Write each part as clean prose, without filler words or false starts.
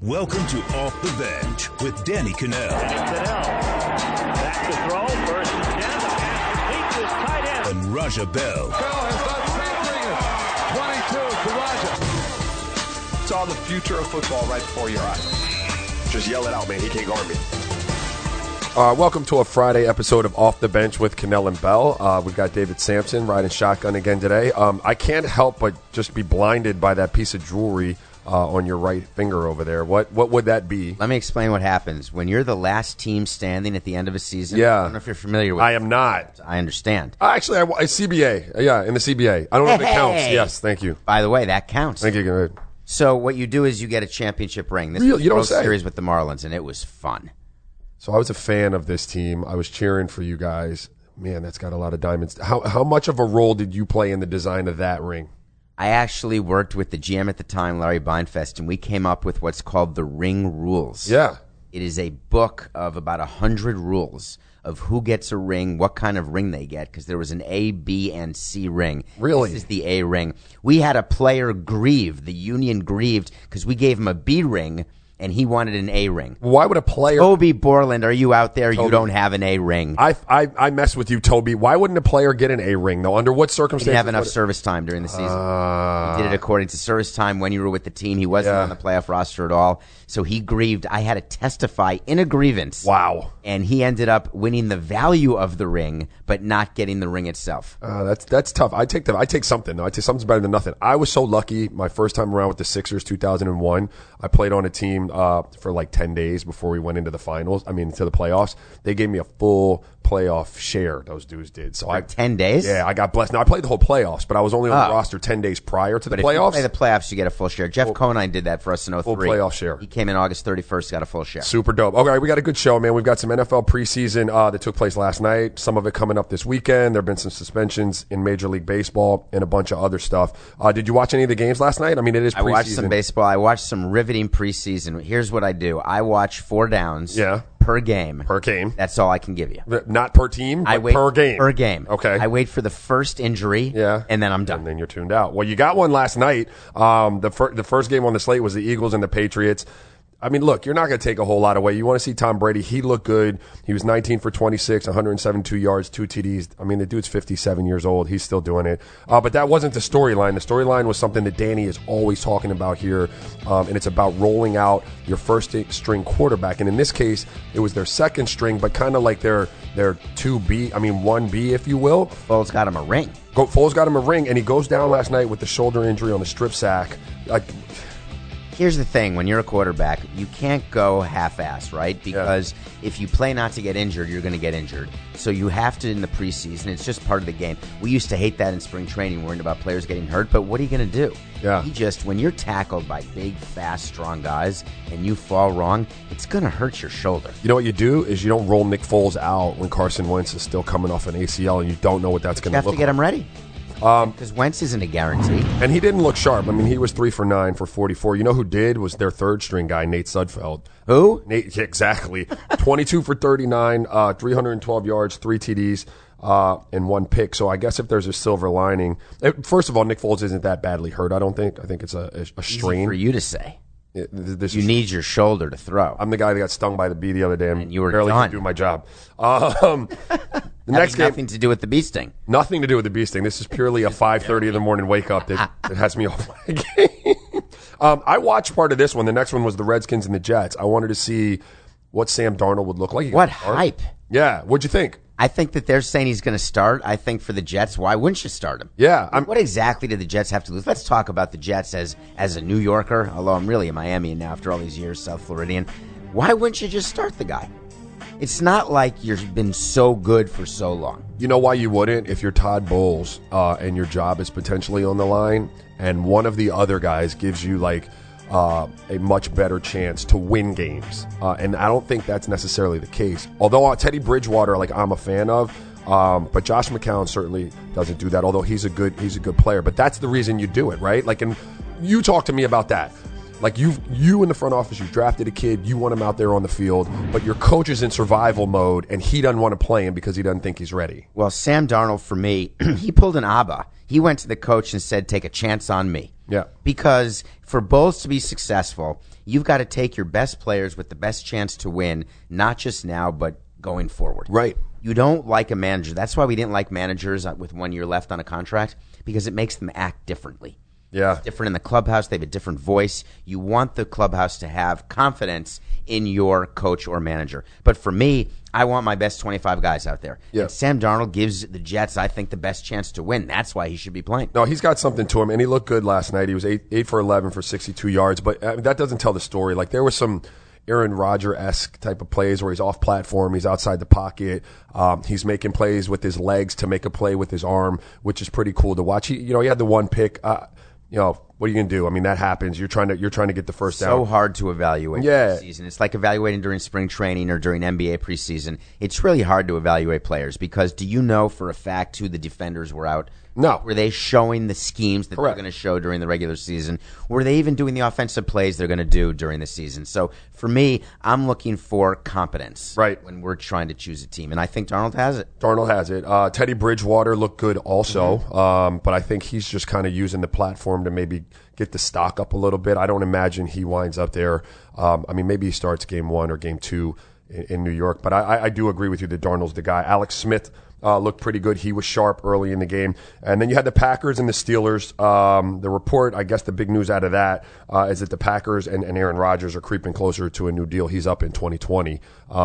Welcome to Off the Bench with Danny Cannell. Back to throw, first and 10, the pass complete to his tight end. And Raja Bell. Bell has done 22 to Raja. Saw the future of football right before your eyes. Just yell it out, man. He can't guard me. Welcome to a Friday episode of Off the Bench with Cannell and Bell. We've got David Sampson riding shotgun again today. I can't help but just be blinded by that piece of jewelry on your right finger over there. What would that be? Let me explain what happens. When you're the last team standing at the end of a season, Yeah. I don't know if you're familiar with I am not. I understand. Actually, I CBA. Yeah, in the CBA. I don't know if it counts. Yes, thank you. By the way, that counts. Thank you. So what you do is you get a championship ring. This Real- was you don't World say. Series with the Marlins, and it was fun. So I was a fan of this team. I was cheering for you guys. Man, that's got a lot of diamonds. How much of a role did you play in the design of that ring? I actually worked with the GM at the time, Larry Beinfest, and we came up with what's called the Ring Rules. Yeah. It is a book of about 100 rules of who gets a ring, what kind of ring they get, because there was an A, B, and C ring. Really? This is the A ring. We had a player grieve. The union grieved because we gave him a B ring, and he wanted an A ring. Why would a player... Toby Borland, are you out there? Toby. You don't have an A ring. I mess with you, Toby. Why wouldn't a player get an A ring, though? Under what He circumstances? didn't have enough service time during the season. He did it according to service time when you were with the team. He wasn't Yeah. on the playoff roster at all. So he grieved. I had to testify in a grievance. Wow. And he ended up winning the value of the ring, but not getting the ring itself. That's tough. I take something. I take something's better than nothing. I was so lucky my first time around with the Sixers, 2001. I played on a team for like 10 days before we went into the into the playoffs. They gave me a full playoff share, those dudes did. So For 10 days? Yeah, I got blessed. Now, I played the whole playoffs, but I was only on the roster 10 days prior to the But playoffs. if you play the playoffs, you get a full share. Jeff Conine did that for us in 03. Full playoff share. He came in August 31st, got a full share. Super dope. Okay, we got a good show, man. We've got some NFL preseason that took place last night. Some of it coming up this weekend. There have been some suspensions in Major League Baseball and a bunch of other stuff. Did you watch any of the games last night? I mean, it is preseason. I watched some baseball. I watched some riveting preseason. Here's what I do. I watch 4 downs per game. Per game. That's all I can give you. Not per team, but per game. Per game. Okay. I wait for the first injury, and then I'm done. And then you're tuned out. Well, you got one last night. The first game on the slate was the Eagles and the Patriots. I mean, look, you're not going to take a whole lot away. You want to see Tom Brady. He looked good. He was 19 for 26, 172 yards, 2 TDs. I mean, the dude's 57 years old. He's still doing it. But that wasn't the storyline. The storyline was something that Danny is always talking about here, and it's about rolling out your first-string quarterback. And in this case, it was their second string, but kind of like their 1B, if you will. Foles got him a ring. Foles got him a ring, and he goes down last night with the shoulder injury on the strip sack. Here's the thing. When you're a quarterback, you can't go half-ass, right? Because if you play not to get injured, you're going to get injured. So you have to in the preseason. It's just part of the game. We used to hate that in spring training, worrying about players getting hurt. But what are you going to do? Yeah. When you're tackled by big, fast, strong guys and you fall wrong, it's going to hurt your shoulder. You know what you do is you don't roll Nick Foles out when Carson Wentz is still coming off an ACL and you don't know what that's going to look like. You have to get him ready. Because Wentz isn't a guarantee. And he didn't look sharp. I mean, he was 3 for 9 for 44. You know who did? Was their third string guy, Nate Sudfeld. Who? Nate, exactly. 22 for 39, 312 yards, 3 TDs, and 1 pick. So I guess if there's a silver lining, first of all, Nick Foles isn't that badly hurt. I don't think. I think it's a strain. Easy for you to say. You need your shoulder to throw. I'm the guy that got stung by the bee the other day and you were barely done. could do my job. The next game, nothing to do with the bee sting. Nothing to do with the bee sting. This is purely a 5:30 in the morning wake up that has me off my game. I watched part of this one. The next one was the Redskins and the Jets. I wanted to see what Sam Darnold would look like. What hype? Yeah. What'd you think? I think that they're saying he's going to start. I think for the Jets, why wouldn't you start him? Yeah. What exactly did the Jets have to lose? Let's talk about the Jets as a New Yorker, although I'm really a Miamian now after all these years, South Floridian. Why wouldn't you just start the guy? It's not like you've been so good for so long. You know why you wouldn't? If you're Todd Bowles and your job is potentially on the line and one of the other guys gives you like a much better chance to win games. And I don't think that's necessarily the case. Although Teddy Bridgewater, I'm a fan of, but Josh McCown certainly doesn't do that, although he's a good player. But that's the reason you do it, right? And you talk to me about that. Like you in the front office, you drafted a kid, you want him out there on the field, but your coach is in survival mode and he doesn't want to play him because he doesn't think he's ready. Well, Sam Darnold, for me, he pulled an Abba. He went to the coach and said, take a chance on me. Yeah. Because for Bulls to be successful, you've got to take your best players with the best chance to win, not just now, but going forward. Right. You don't like a manager. That's why we didn't like managers with 1 year left on a contract, because it makes them act differently. Yeah. It's different in the clubhouse. They have a different voice. You want the clubhouse to have confidence in your coach or manager. But for me, I want my best 25 guys out there. Yeah. And Sam Darnold gives the Jets, I think, the best chance to win. That's why he should be playing. No, he's got something to him, and he looked good last night. He was 8 for 11 for 62 yards, but that doesn't tell the story. Like, there was some Aaron Rodgers-esque type of plays where he's off platform, he's outside the pocket, he's making plays with his legs to make a play with his arm, which is pretty cool to watch. He had the one pick. What are you going to do? I mean, that happens. You're trying to get the first down. So hard to evaluate preseason. It's like evaluating during spring training or during NBA preseason. It's really hard to evaluate players because do you know for a fact who the defenders were out? No. Were they showing the schemes that Correct. they're going to show during the regular season? Were they even doing the offensive plays they're going to do during the season? So for me, I'm looking for competence when we're trying to choose a team, and I think Darnold has it. Darnold has it. Teddy Bridgewater looked good also, but I think he's just kind of using the platform to maybe get the stock up a little bit. I don't imagine he winds up there. Maybe he starts game 1 or game 2 in New York, but I do agree with you that Darnold's the guy. Alex Smith looked pretty good. He was sharp early in the game. And then you had the Packers and the Steelers. The report, I guess the big news out of that is that the Packers and Aaron Rodgers are creeping closer to a new deal. He's up in 2020.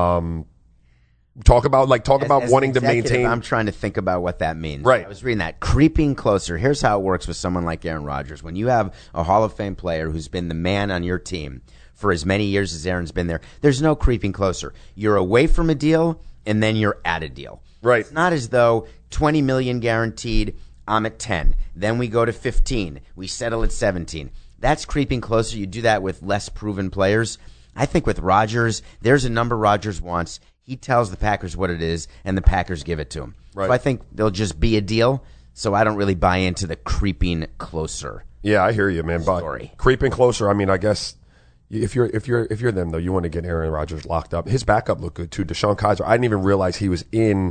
Talk about wanting to maintain. I'm trying to think about what that means. Right. I was reading that. Creeping closer. Here's how it works with someone like Aaron Rodgers. When you have a Hall of Fame player who's been the man on your team for as many years as Aaron's been there, there's no creeping closer. You're away from a deal, and then you're at a deal. Right. It's not as though $20 million guaranteed, I'm at 10. Then we go to 15. We settle at 17. That's creeping closer. You do that with less proven players. I think with Rodgers, there's a number Rodgers wants. He tells the Packers what it is, and the Packers give it to him. Right. So I think they'll just be a deal. So I don't really buy into the creeping closer. Yeah, I hear you, man. Story. But creeping closer. I mean, I guess if you're them though, you want to get Aaron Rodgers locked up. His backup looked good too. DeShone Kizer. I didn't even realize he was in.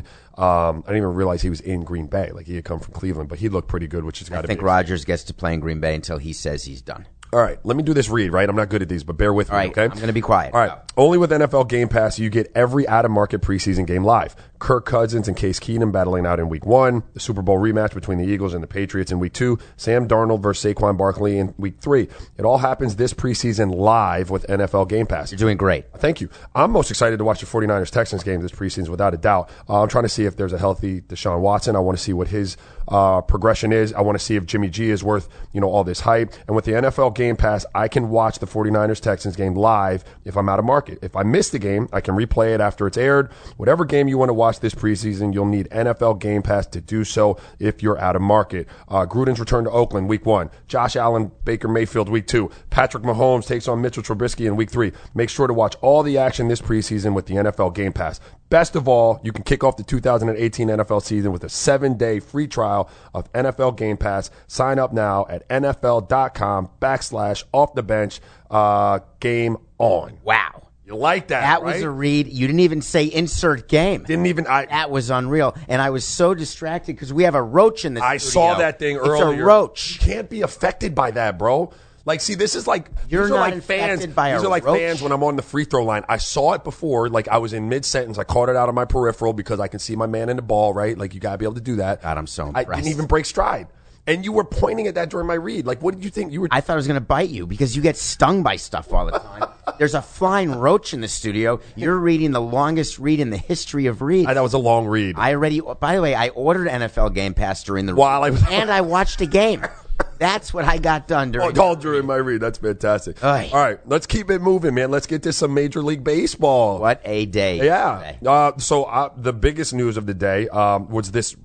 Green Bay. Like he had come from Cleveland, but he looked pretty good, which has got to be. I think Rodgers gets to play in Green Bay until he says he's done. All right, let me do this read, right? I'm not good at these, but bear with me, okay? I'm going to be quiet. All right. Only with NFL Game Pass, you get every out-of-market preseason game live. Kirk Cousins and Case Keenum battling out in Week 1. The Super Bowl rematch between the Eagles and the Patriots in Week 2. Sam Darnold versus Saquon Barkley in Week 3. It all happens this preseason live with NFL Game Pass. You're doing great. Thank you. I'm most excited to watch the 49ers-Texans game this preseason, without a doubt. I'm trying to see if there's a healthy Deshaun Watson. I want to see what his progression is. I want to see if Jimmy G is worth all this hype. And with the NFL Game Pass, I can watch the 49ers-Texans game live if I'm out of market. If I miss the game, I can replay it after it's aired. Whatever game you want to watch this preseason, you'll need NFL Game Pass to do so if you're out of market. Gruden's return to Oakland Week 1. Josh Allen, Baker Mayfield Week 2. Patrick Mahomes takes on Mitchell Trubisky in Week 3. Make sure to watch all the action this preseason with the NFL Game Pass. Best of all, you can kick off the 2018 NFL season with a 7-day free trial of NFL Game Pass. Sign up now at NFL.com/offthebench. Game on. Wow. You like that, That right? was a read. You didn't even say insert game. That was unreal. And I was so distracted because we have a roach in the studio. I saw that thing earlier. It's a roach. You can't be affected by that, bro. Like, see, this is like You're these are not like infected fans. by a These are like roach? fans when I'm on the free throw line. I saw it before. Like I was in mid sentence. I caught it out of my peripheral because I can see my man in the ball. Right? Like you gotta be able to do that. God, I'm so I impressed. didn't even break stride. And you were pointing at that during my read. Like, what did you think? I thought I was going to bite you because you get stung by stuff all the time. There's a flying roach in the studio. You're reading the longest read in the history of reads. That was a long read. By the way, I ordered NFL Game Pass during the read. And I watched a game. That's what I got done during all during my read. That's fantastic. Oy. All right, let's keep it moving, man. Let's get to some Major League Baseball. What a day. Yeah. So the biggest news of the day was this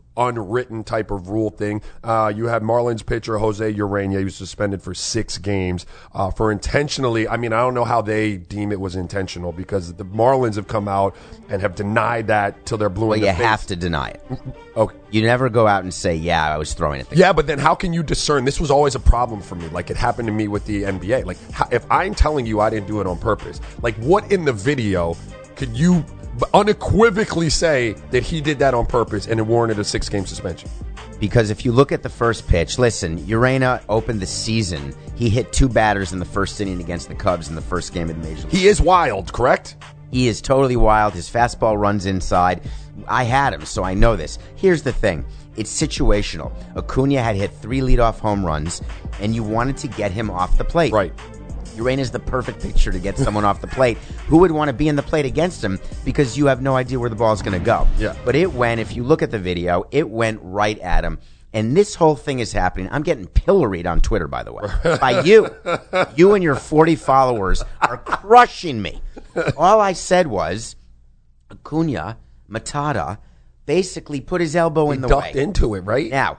unwritten type of rule thing. You have Marlins pitcher Jose Urena, he was suspended for 6 games for intentionally. I mean, I don't know how they deem it was intentional because the Marlins have come out and have denied that till they're blue in the face. You have to deny it. Okay. You never go out and say, yeah, I was throwing it. Yeah, but then how can you discern? This was always a problem for me. Like, it happened to me with the NBA. Like, if I'm telling you I didn't do it on purpose, like, what in the video could you unequivocally say that he did that on purpose and it warranted a 6-game suspension? Because if you look at the first pitch, listen, Urena opened the season. He hit 2 batters in the first inning against the Cubs in the first game of the Major League. He is wild, correct? He is totally wild. His fastball runs inside. I had him, so I know this. Here's the thing. It's situational. Acuna had hit 3 leadoff home runs, and you wanted to get him off the plate. Right. Urena is the perfect picture to get someone off the plate. Who would want to be in the plate against him because you have no idea where the ball's going to go? Yeah. But it went, if you look at the video, it went right at him. And this whole thing is happening. I'm getting pilloried on Twitter, by the way, by you. You and your 40 followers are crushing me. All I said was Acuna Matata basically put his elbow in the way. He ducked into it, right? Now,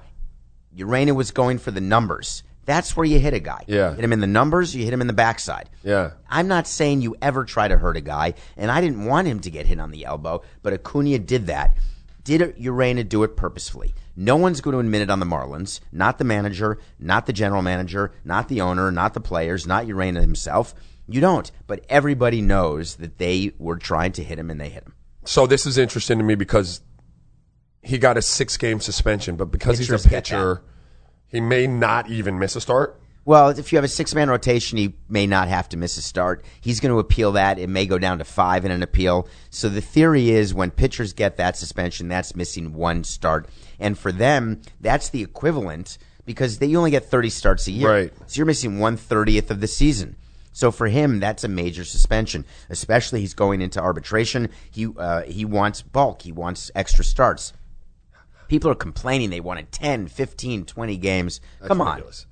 Urena was going for the numbers. That's where you hit a guy. Yeah. Hit him in the numbers, you hit him in the backside. Yeah. I'm not saying you ever try to hurt a guy, and I didn't want him to get hit on the elbow, but Acuna did that. Did Urena do it purposefully? No one's going to admit it on the Marlins. Not the manager, not the general manager, not the owner, not the players, not Urena himself. You don't. But everybody knows that they were trying to hit him, and they hit him. So this is interesting to me because he got a 6-game suspension, but because Pitchers he's a get pitcher, he may not even miss a start. Well, if you have a 6-man rotation, he may not have to miss a start. He's going to appeal that. It may go down to 5 in an appeal. So the theory is when pitchers get that suspension, that's missing 1 start. And for them, that's the equivalent because they only get 30 starts a year. Right. So you're missing 1/30th of the season. So for him, that's a major suspension, especially he's going into arbitration. He wants bulk. He wants extra starts. People are complaining they wanted 10, 15, 20 games. Come on. Ridiculous.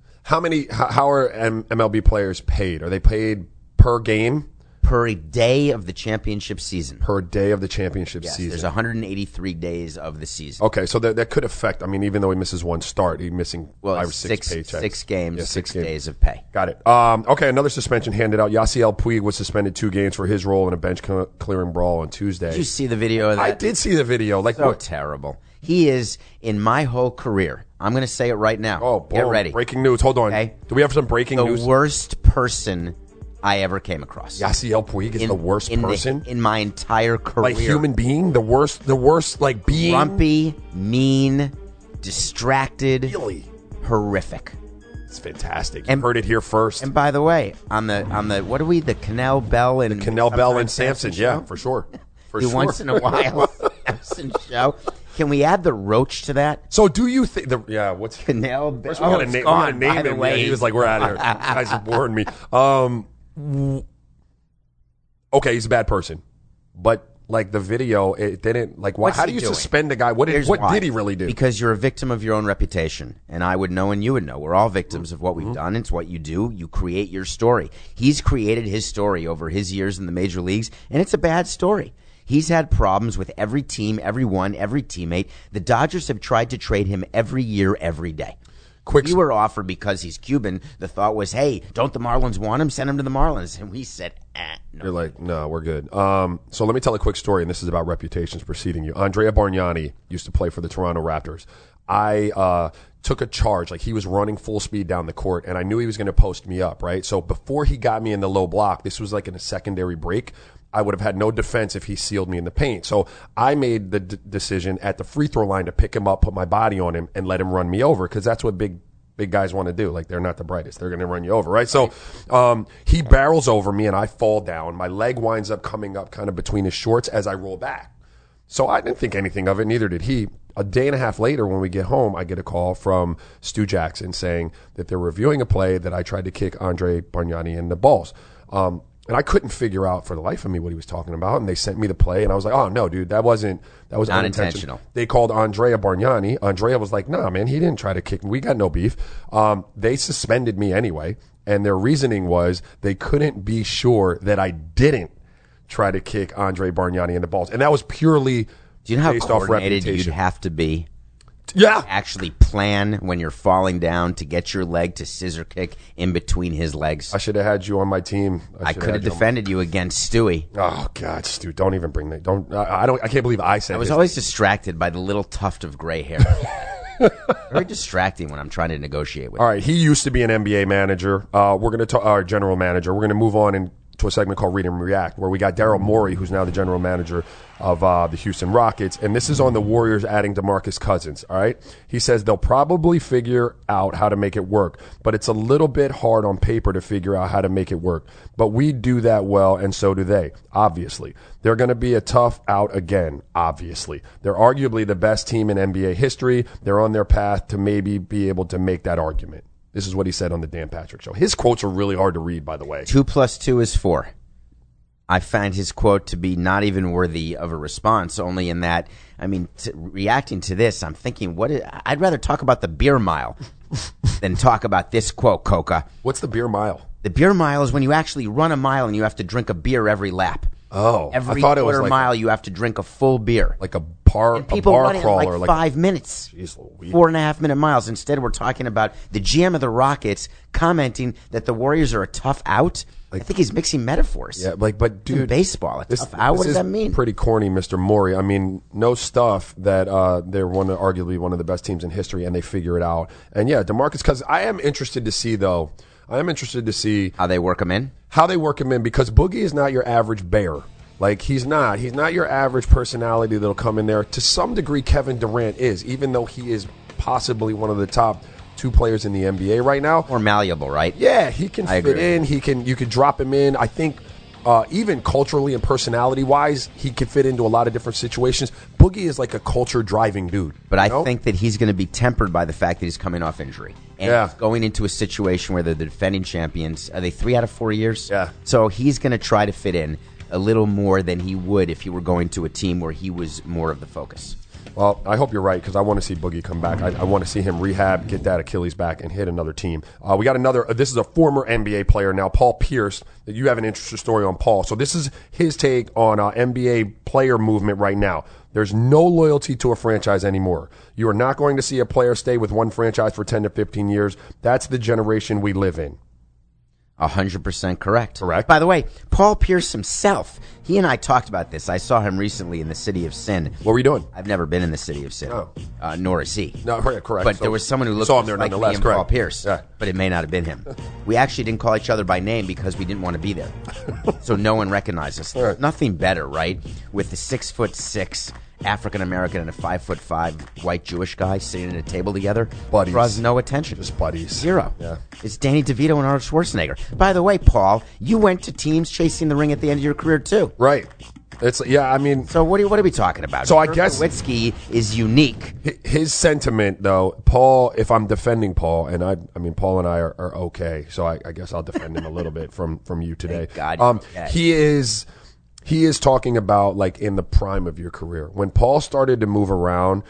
How are MLB players paid? Are they paid per game? Per day of the championship season. Per day of the championship Yes, season. there's 183 days of the season. Okay, so that could affect. I mean, even though he misses 1 start, he's missing 5 or 6 paychecks. 6 games, Yeah, 6 games. days of pay. Got it. Okay, another suspension handed out. Yasiel Puig was suspended 2 games for his role in a bench clearing brawl on Tuesday. Did you see the video of that? I did see the video. Like So what? terrible. He is, in my whole career, I'm going to say it right now. Oh, boom. Get ready. Breaking news. Hold on. Okay. Do we have some breaking The news? worst person I ever came across. Yasiel Puig is the worst person in my entire career. like human being. The worst like being. Grumpy, mean, distracted, Really? horrific. It's fantastic. You heard it here first. And by the way, on the what are we? The Canal Bell and Canal Bell and sometimes Sampson. show? Yeah, for sure. For The sure. once in a while Sampson show. Can we add the roach to that? So do you think? What's Canal Bell. First, we gotta it's name, gone, we gotta by name the him. way. Yeah, he was like, "We're out of here." You guys have bored me. Okay, he's a bad person, but like the video, it didn't like. Why, What's how he do you doing? suspend a guy? What Here's did why. he really do? Because you're a victim of your own reputation. And I would know and you would know. We're all victims of what we've done. It's what you do. You create your story. He's created his story over his years in the major leagues, and it's a bad story. He's had problems with every team, everyone, every teammate. The Dodgers have tried to trade him every year, every day. We were offered because he's Cuban. The thought was, hey, don't the Marlins want him? Send him to the Marlins. And we said, no. You're like, no, we're good. So let me tell a quick story, and this is about reputations preceding you. Andrea Bargnani used to play for the Toronto Raptors. I took a charge. Like, he was running full speed down the court, and I knew he was going to post me up, right? So before he got me in the low block, this was like in a secondary break, I would have had no defense if he sealed me in the paint. So I made the decision at the free throw line to pick him up, put my body on him, and let him run me over, because that's what big guys want to do. Like, they're not the brightest. They're going to run you over, right? So he barrels over me, and I fall down. My leg winds up coming up kind of between his shorts as I roll back. So I didn't think anything of it, neither did he. A day and a half later, when we get home, I get a call from Stu Jackson saying that they're reviewing a play that I tried to kick Andre Bargnani in the balls. And I couldn't figure out for the life of me what he was talking about. And they sent me the play, and I was like, oh, no, dude, that was unintentional. They called Andrea Bargnani. Andrea was like, nah, man, he didn't try to kick me. We got no beef. They suspended me anyway. And their reasoning was they couldn't be sure that I didn't try to kick Andre Bargnani in the balls. And that was purely Do you know how based off coordinated reputation. you'd have to be? Yeah. Actually plan when you're falling down to get your leg to scissor kick in between his legs. I should have had you on my team. I could have defended you against Stewie. Oh God, Stu! Don't even bring that. Don't. I don't. I can't believe I said. I was his always distracted by the little tuft of gray hair. Very distracting when I'm trying to negotiate with. All right, he used to be an NBA manager. We're going to talk our general manager. We're going to move on into a segment called Read and React, where we got Daryl Morey, who's now the general manager of the Houston Rockets, and this is on the Warriors adding DeMarcus Cousins. All right, he says they'll probably figure out how to make it work, but it's a little bit hard on paper to figure out how to make it work. But we do that well, and so do they. Obviously, they're going to be a tough out again. Obviously, they're arguably the best team in NBA history. They're on their path to maybe be able to make that argument. This is what he said on the Dan Patrick Show. His quotes are really hard to read, by the way. 2 + 2 is 4. I find his quote to be not even worthy of a response, only in that, I mean, reacting to this, I'm thinking, I'd rather talk about the beer mile than talk about this quote, Coca. What's the beer mile? The beer mile is when you actually run a mile and you have to drink a beer every lap. Oh, Every I thought it was quarter mile, you have to drink a full beer. like a bar Run it in crawler, like 5 minutes. Jeez Louise. 4.5 minute miles. Instead, we're talking about the GM of the Rockets commenting that the Warriors are a tough out. I think he's mixing metaphors. Yeah, but dude, in baseball, a tough out. What does that mean? Pretty corny, Mr. Morey. I mean, no stuff that they're arguably one of the best teams in history, and they figure it out. And yeah, DeMarcus Cousins. I am interested to see How they work him in. Because Boogie is not your average bear. Like, he's not your average personality that'll come in there. To some degree, Kevin Durant is, even though he is possibly one of the top 2 players in the NBA right now. More malleable, right? Yeah, he can fit in. You can drop him in. I think even culturally and personality-wise, he could fit into a lot of different situations. Boogie is like a culture-driving dude. But I think that he's going to be tempered by the fact that he's coming off injury. And he's going into a situation where they're the defending champions. Are they 3 out of 4 years? Yeah. So he's going to try to fit in a little more than he would if he were going to a team where he was more of the focus. Well, I hope you're right, because I want to see Boogie come back. I want to see him rehab, get that Achilles back, and hit another team. We got another. This is a former NBA player now, Paul Pierce. You have an interesting story on Paul. So this is his take on NBA player movement right now. There's no loyalty to a franchise anymore. You are not going to see a player stay with one franchise for 10 to 15 years. That's the generation we live in. 100% correct. Correct. By the way, Paul Pierce himself, he and I talked about this. I saw him recently in the City of Sin. What were you doing? I've never been in the City of Sin, nor is he. No, correct. But there was someone who looked saw him there like me nonetheless, and correct. Paul Pierce, Yeah. but it may not have been him. We actually didn't call each other by name because we didn't want to be there, so no one recognized us. There's nothing better, right, with the 6'6" African American and a 5'5" white Jewish guy sitting at a table together. Buddies. Draws no attention. Just buddies. 0. Yeah. It's Danny DeVito and Arnold Schwarzenegger. By the way, Paul, you went to teams chasing the ring at the end of your career too. Right. It's I mean. So what are we talking about? So I Dirk guess Nowitzki is unique. His sentiment, though, Paul. If I'm defending Paul, and I mean, Paul and I are okay. So I guess I'll defend him a little bit from you today. Thank God. Okay. He is talking about like in the prime of your career. When Paul started to move around,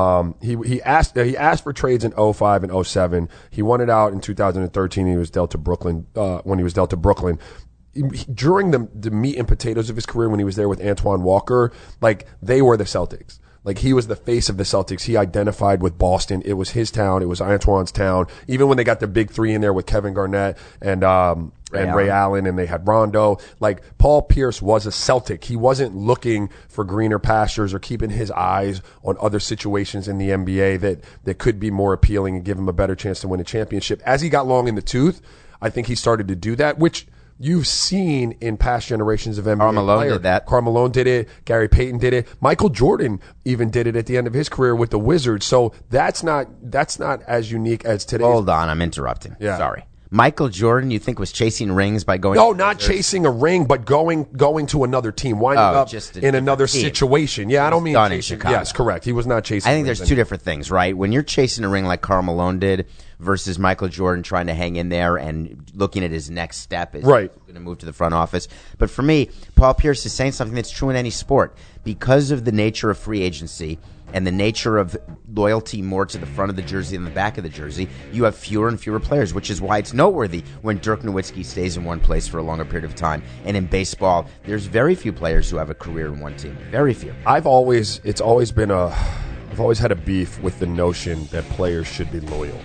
he asked for trades in 05 and 07. He won it out in 2013. He was dealt to Brooklyn when he was dealt to Brooklyn. During the meat and potatoes of his career, when he was there with Antoine Walker, like they were the Celtics. Like he was the face of the Celtics. He identified with Boston. It was his town. It was Antoine's town. Even when they got the big 3 in there with Kevin Garnett and Ray Allen, and they had Rondo. Like Paul Pierce was a Celtic. He wasn't looking for greener pastures or keeping his eyes on other situations in the NBA that could be more appealing and give him a better chance to win a championship. As he got long in the tooth, I think he started to do that, which you've seen in past generations of NBA Karl Malone players. did that. Karl Malone did it. Gary Payton did it. Michael Jordan even did it at the end of his career with the Wizards. So that's not as unique as today. Hold on, I'm interrupting. Yeah. Sorry. Michael Jordan, you think was chasing rings by going? No, not chasing a ring, but going to another team, winding up just in another team. situation. Yeah, I don't mean Done in chasing. Chicago. Yes, correct. He was not chasing. I think rings there's 2 different things, right? When you're chasing a ring like Karl Malone did versus Michael Jordan trying to hang in there and looking at his next step is right. going to move to the front office. But for me, Paul Pierce is saying something that's true in any sport. Because of the nature of free agency and the nature of loyalty more to the front of the jersey than the back of the jersey, you have fewer and fewer players, which is why it's noteworthy when Dirk Nowitzki stays in one place for a longer period of time. And in baseball, there's very few players who have a career in one team. Very few. It's always been a I've always had a beef with the notion that players should be loyal.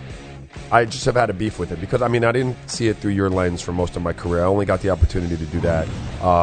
I just have had a beef with it because, I mean, I didn't see it through your lens for most of my career. I only got the opportunity to do that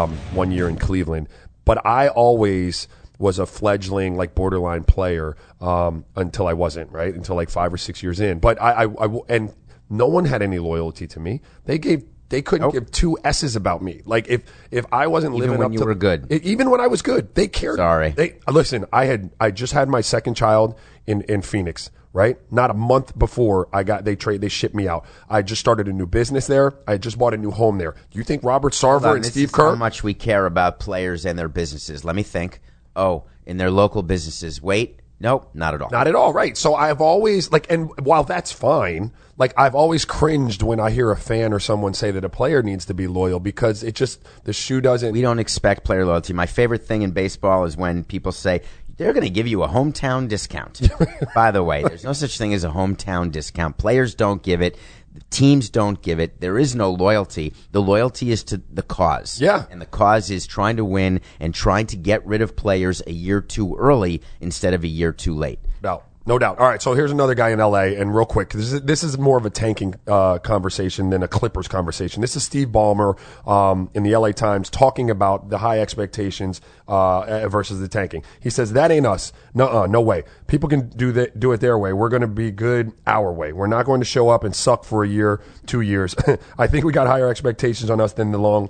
1 year in Cleveland. But I always was a fledgling, like, borderline player until I wasn't, right? Until like 5 or 6 years in. But and no one had any loyalty to me. They couldn't give two S's about me. Like if I wasn't even living when up you to were good, even when I was good, they cared. Sorry, listen. I just had my second child in Phoenix. Right, not a month before they shipped me out. I just started a new business there. I just bought a new home there. Do you think Robert Sarver and Steve Kerr? How much we care about players and their businesses? Let me think. Oh, in their local businesses. Wait. Nope, not at all. Not at all, right. So I've always, and while that's fine, I've always cringed when I hear a fan or someone say that a player needs to be loyal because the shoe doesn't. We don't expect player loyalty. My favorite thing in baseball is when people say, they're going to give you a hometown discount. By the way, there's no such thing as a hometown discount. Players don't give it. Teams don't give it. There is no loyalty. The loyalty is to the cause. Yeah. And the cause is trying to win and trying to get rid of players a year too early instead of a year too late. No doubt. All right, so here's another guy in L.A., and real quick, this is more of a tanking conversation than a Clippers conversation. This is Steve Ballmer in the L.A. Times talking about the high expectations versus the tanking. He says, that ain't us. No way. People can do it their way. We're going to be good our way. We're not going to show up and suck for a year, 2 years. I think we got higher expectations on us than the long,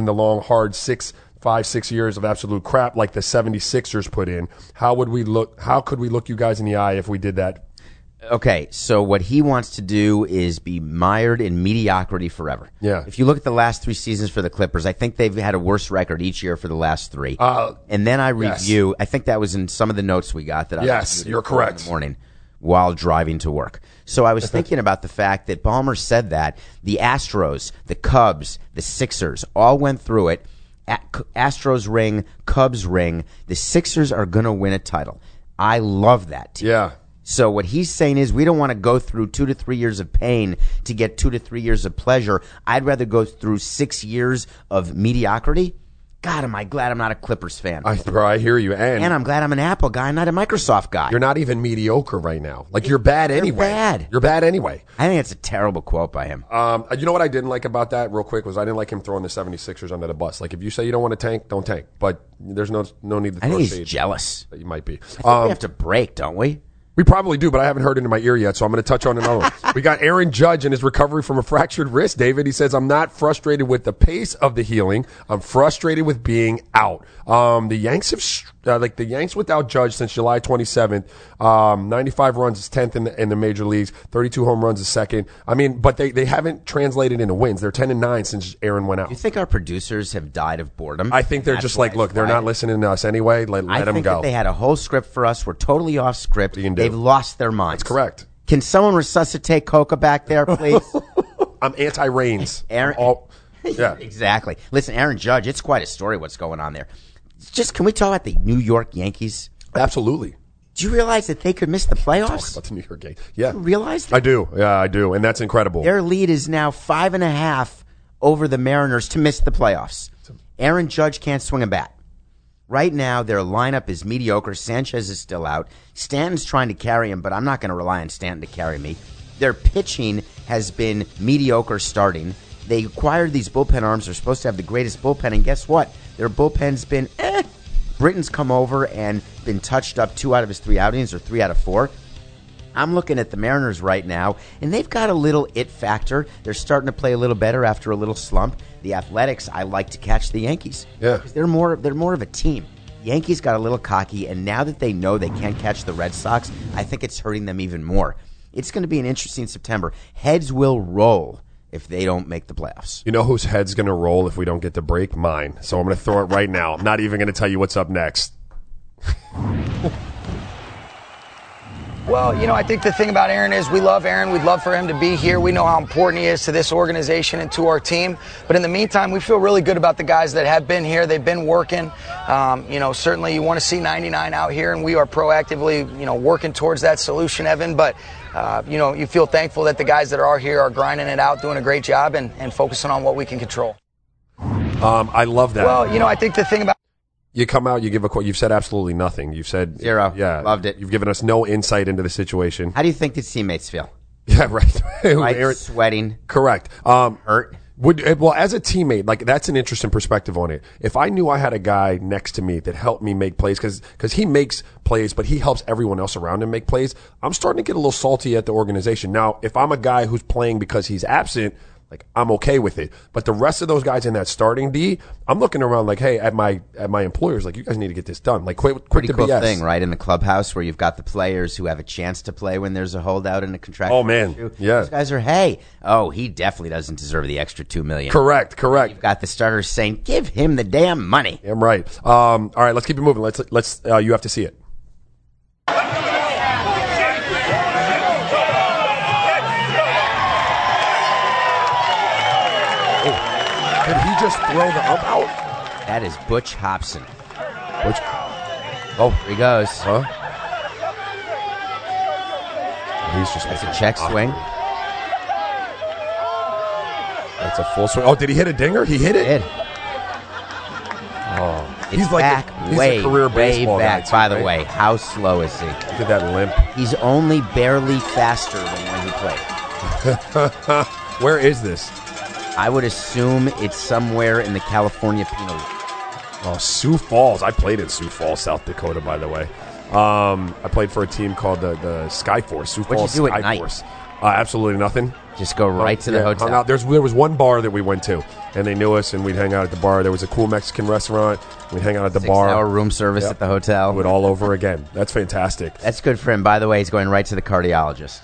hard 5-6 years of absolute crap like the 76ers put in. How could we look you guys in the eye if we did that? Okay, so what he wants to do is be mired in mediocrity forever. Yeah. If you look at the last 3 seasons for the Clippers, I think they've had a worse record each year for the last 3. And then I review, I think that was in some of the notes we got that I Yes, you're correct. In the morning while driving to work. So I was thinking about the fact that Ballmer said that the Astros, the Cubs, the Sixers all went through it. Astros ring, Cubs ring. The Sixers are going to win a title. I love that team. Yeah. So what he's saying is we don't want to go through 2 to 3 years of pain to get 2 to 3 years of pleasure. I'd rather go through 6 years of mediocrity. God, am I glad I'm not a Clippers fan. I hear you. And I'm glad I'm an Apple guy, not a Microsoft guy. You're not even mediocre right now. You're bad anyway. You're bad anyway. I think it's a terrible quote by him. You know what I didn't like about that real quick was I didn't like him throwing the 76ers under the bus. If you say you don't want to tank, don't tank. But there's no need to throw I think he's shade. jealous. You might be. I think we have to break, don't we? We probably do, but I haven't heard it in my ear yet, so I'm going to touch on another one. We got Aaron Judge and his recovery from a fractured wrist, David. He says, I'm not frustrated with the pace of the healing. I'm frustrated with being out. The Yanks have, the Yanks without Judge since July 27th, 95 runs is 10th in the major leagues, 32 home runs is second. I mean, but they haven't translated into wins. They're 10-9 since Aaron went out. You think our producers have died of boredom? I think they're just look, they're not listening to us anyway. Let them go. I think that they had a whole script for us. We're totally off script. They've lost their minds. That's correct. Can someone resuscitate Coca back there, please? I'm anti-Reigns. Aaron, yeah, exactly. Listen, Aaron Judge, it's quite a story what's going on there. Can we talk about the New York Yankees? Absolutely. Do you realize that they could miss the playoffs? Talk about the New York Yankees. Yeah. Do you realize that? I do. Yeah, I do. And that's incredible. Their lead is now 5.5 over the Mariners to miss the playoffs. Aaron Judge can't swing a bat. Right now, their lineup is mediocre. Sanchez is still out. Stanton's trying to carry him, but I'm not going to rely on Stanton to carry me. Their pitching has been mediocre starting. They acquired these bullpen arms. They're supposed to have the greatest bullpen, and guess what? Their bullpen's been Britton's come over and been touched up 2 out of his 3 outings, or 3 out of 4. I'm looking at the Mariners right now, and they've got a little it factor. They're starting to play a little better after a little slump. The Athletics, I like to catch the Yankees. Yeah. Because they're more of a team. Yankees got a little cocky, and now that they know they can't catch the Red Sox, I think it's hurting them even more. It's going to be an interesting September. Heads will roll if they don't make the playoffs. You know whose head's going to roll if we don't get the break? Mine. So I'm going to throw it right now. I'm not even going to tell you what's up next. Well, I think the thing about Aaron is we love Aaron. We'd love for him to be here. We know how important he is to this organization and to our team. But in the meantime, we feel really good about the guys that have been here. They've been working. Certainly you want to see 99 out here, and we are proactively, working towards that solution, Evan. But, you feel thankful that the guys that are here are grinding it out, doing a great job, and focusing on what we can control. I love that. Well, I think the thing about... You come out, you give a quote. You've said absolutely nothing. You've said Zero. Yeah, Loved it. You've given us no insight into the situation. How do you think the teammates feel? Yeah, right. Right, sweating, Correct. hurt. Well, as a teammate, like that's an interesting perspective on it. If I knew I had a guy next to me that helped me make plays, because he makes plays, but he helps everyone else around him make plays, I'm starting to get a little salty at the organization. Now, if I'm a guy who's playing because he's absent, like I'm okay with it. But the rest of those guys in that starting D, I'm looking around like, hey, at my employers, like you guys need to get this done. Like quit Pretty the cool BS. thing, right? In the clubhouse where you've got the players who have a chance to play when there's a holdout in a contractual Oh, man. issue. Yeah. Those guys are, he definitely doesn't deserve the extra $2 million. Correct. You've got the starters saying, give him the damn money. I'm right. All right, let's keep it moving. Let's. You have to see it. Did he just throw the ump out? That is Butch Hobson. Which? Oh, here he goes. Huh? He's just. That's a check swing. That's a full swing. Oh, did he hit a dinger? He hit it. Did. Oh, It's like back he's way, a career way baseball back. guy too, By the right? way, how slow is he? Look at that limp. He's only barely faster than when he played. Where is this? I would assume it's somewhere in the California Penal. Oh, Sioux Falls. I played in Sioux Falls, South Dakota, by the way. I played for a team called the Sky Force, Sioux What'd Falls you do at Sky night? Force. Absolutely nothing. Just go right to the hung hotel. out. There was one bar that we went to, and they knew us, and we'd hang out at the bar. There was a cool Mexican restaurant. We'd hang out at the bar. 6-hour room service Yep. at the hotel. Do it all over again. That's fantastic. That's good for him. By the way, he's going right to the cardiologist.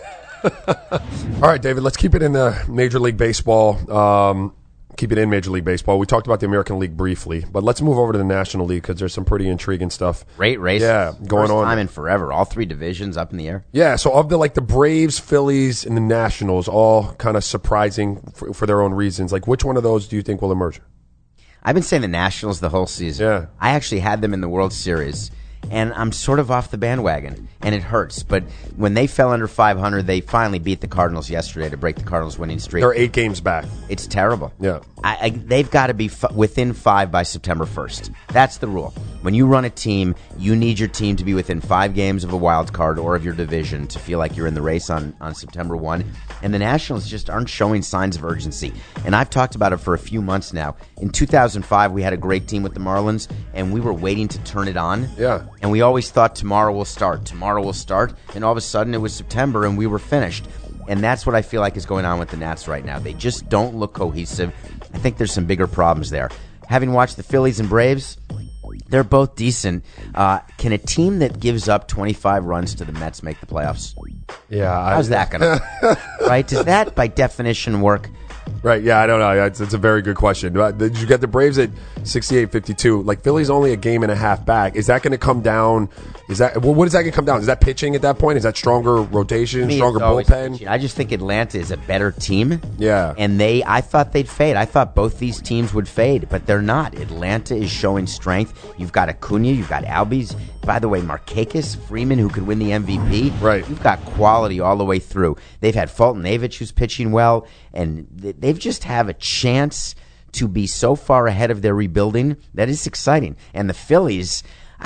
All right, David, let's keep it in the Major League Baseball. Keep it in Major League Baseball. We talked about the American League briefly, but let's move over to the National League because there's some pretty intriguing stuff. Great race. Yeah, going First on. time in forever. All three divisions up in the air. Yeah, so of the Braves, Phillies, and the Nationals, all kind of surprising for their own reasons. Like, which one of those do you think will emerge? I've been saying the Nationals the whole season. Yeah. I actually had them in the World Series, and I'm sort of off the bandwagon, and it hurts. But when they fell under 500, they finally beat the Cardinals yesterday to break the Cardinals' winning streak. They're 8 games back. It's terrible. Yeah. They've got to be within 5 by September 1st. That's the rule. When you run a team, you need your team to be within 5 games of a wild card or of your division to feel like you're in the race on September 1. And the Nationals just aren't showing signs of urgency. And I've talked about it for a few months now. In 2005, we had a great team with the Marlins, and we were waiting to turn it on. Yeah. And we always thought tomorrow will start. And all of a sudden it was September and we were finished. And that's what I feel like is going on with the Nats right now. They just don't look cohesive. I think there's some bigger problems there. Having watched the Phillies and Braves, they're both decent. Can a team that gives up 25 runs to the Mets make the playoffs? Yeah. How's that going to right? Does that, by definition, work? Right, yeah, I don't know. It's a very good question. Did you get the Braves at 68-52? Like, Philly's only a game and a half back. Is that going to come down? What is that going to come down? Is that pitching at that point? Is that stronger rotation, stronger bullpen? Pitching. I just think Atlanta is a better team. Yeah. And I thought they'd fade. I thought both these teams would fade, but they're not. Atlanta is showing strength. You've got Acuna, you've got Albies. By the way, Markakis, Freeman, who could win the MVP. Right. You've got quality all the way through. They've had Fulton-Avich, who's pitching well, and they've just have a chance to be so far ahead of their rebuilding that is exciting. And the Phillies,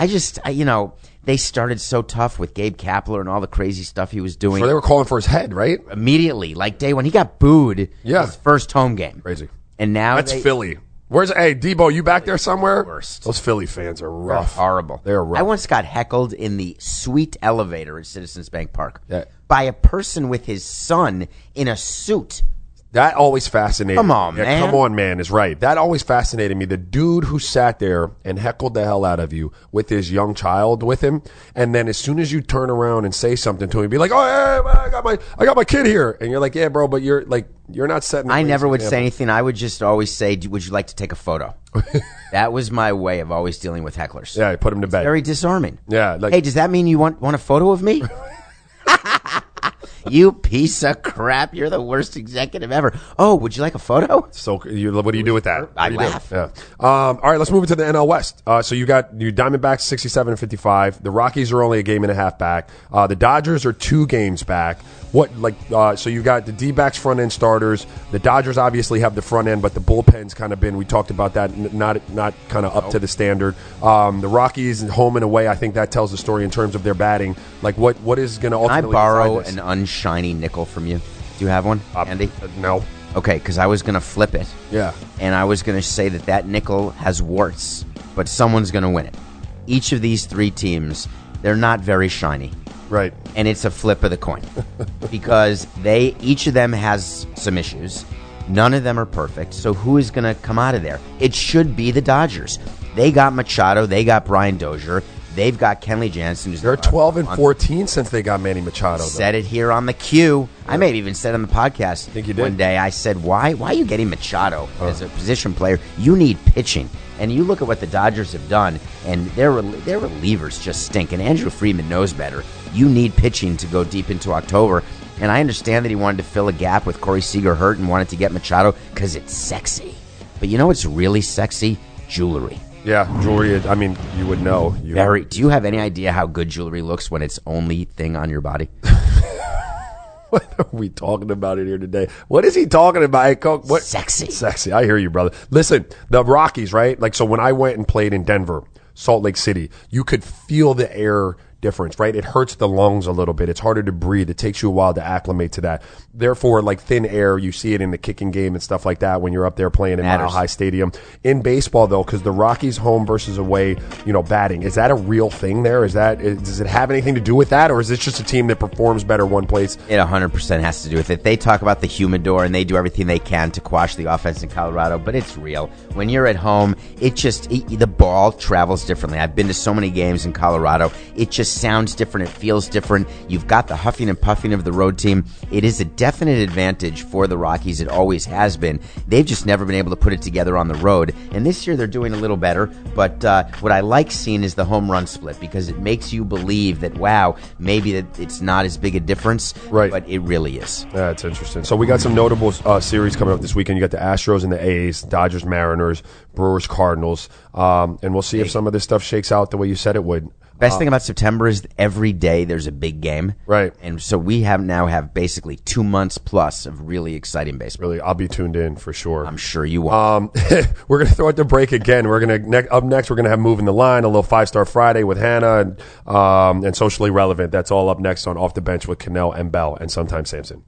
they started so tough with Gabe Kapler and all the crazy stuff he was doing. So they were calling for his head, right? Immediately, like day one, he got booed. Yeah. His first home game. Crazy. And now That's Philly. Hey, Debo, you back there somewhere? Worst. Those Philly fans are rough. Horrible. They're rough. I once got heckled in the suite elevator at Citizens Bank Park Yeah. by a person with his son in a suit. That always fascinated Come me. on, Yeah, man. Come on, man is right. That always fascinated me. The dude who sat there and heckled the hell out of you with his young child with him, and then as soon as you turn around and say something to him, be like, "Oh, hey, man, I got my kid here," and you're like, "Yeah, bro, but you're not setting." I never would say anything. I would just always say, would you like to take a photo? That was my way of always dealing with hecklers. Yeah, put him to bed. Very disarming. Yeah, hey, does that mean you want a photo of me? You piece of crap. You're the worst executive ever. Oh, would you like a photo? So, what do you do with that? I laugh. Yeah. All right, let's move into the NL West. So you got your Diamondbacks 67-55. The Rockies are only a game and a half back. The Dodgers are 2 games back. So you got the D-backs front end starters. The Dodgers obviously have the front end, but the bullpen's kind of been. We talked about that. Not kind of up to the standard. The Rockies home and away. I think that tells the story in terms of their batting. Like what is going to ultimately. Can I borrow decide this? an unshiny nickel from you? Do you have one, Andy? No. Okay, because I was going to flip it. Yeah. And I was going to say that nickel has warts, but someone's going to win it. Each of these 3 teams, they're not very shiny. Right. And it's a flip of the coin because each of them has some issues. None of them are perfect. So who is going to come out of there? It should be the Dodgers. They got Machado. They got Brian Dozier. They've got Kenley Jansen. They're 12-14 since they got Manny Machado. Said it here on the Q. I may have even said on the podcast. I think you did. One day I said, why are you getting Machado as a position player? You need pitching. And you look at what the Dodgers have done, and their relievers just stink. And Andrew Friedman knows better. You need pitching to go deep into October. And I understand that he wanted to fill a gap with Corey Seager hurt and wanted to get Machado because it's sexy. But you know what's really sexy? Jewelry. Yeah, jewelry. I mean, you would know. Do you have any idea how good jewelry looks when it's only thing on your body? What are we talking about in here today? What is he talking about? Hey, Coke, what? Sexy. I hear you, brother. Listen, the Rockies, right? Like, so when I went and played in Denver, Salt Lake City, you could feel the air difference, right? It hurts the lungs a little bit. It's harder to breathe. It takes you a while to acclimate to that. Therefore, like thin air, you see it in the kicking game and stuff like that when you're up there playing in Mile High Stadium. In baseball, though, because the Rockies home versus away, batting, is that a real thing there? Does it have anything to do with that, or is this just a team that performs better one place? It 100% has to do with it. They talk about the humidor and they do everything they can to quash the offense in Colorado, but it's real. When you're at home, the ball travels differently. I've been to so many games in Colorado. It just sounds different. It feels different. You've got the huffing and puffing of the road team. It is a definite advantage for the Rockies. It always has been. They've just never been able to put it together on the road. And this year they're doing a little better. But what I like seeing is the home run split because it makes you believe that, wow, maybe that it's not as big a difference. Right. But it really is. Yeah, it's interesting. So we got some notable series coming up this weekend. You got the Astros and the A's, Dodgers, Mariners, Brewers, Cardinals. And we'll see if some of this stuff shakes out the way you said it would. Best thing about September is every day there's a big game. Right. And so we now have basically 2 months plus of really exciting baseball. Really, I'll be tuned in for sure. I'm sure you will. We're going to throw it to break again. We're going to up next. We're going to have Moving the Line, a little 5-Star Friday with Hannah, and Socially Relevant. That's all up next on Off the Bench with Cannell and Bell and sometimes Samson.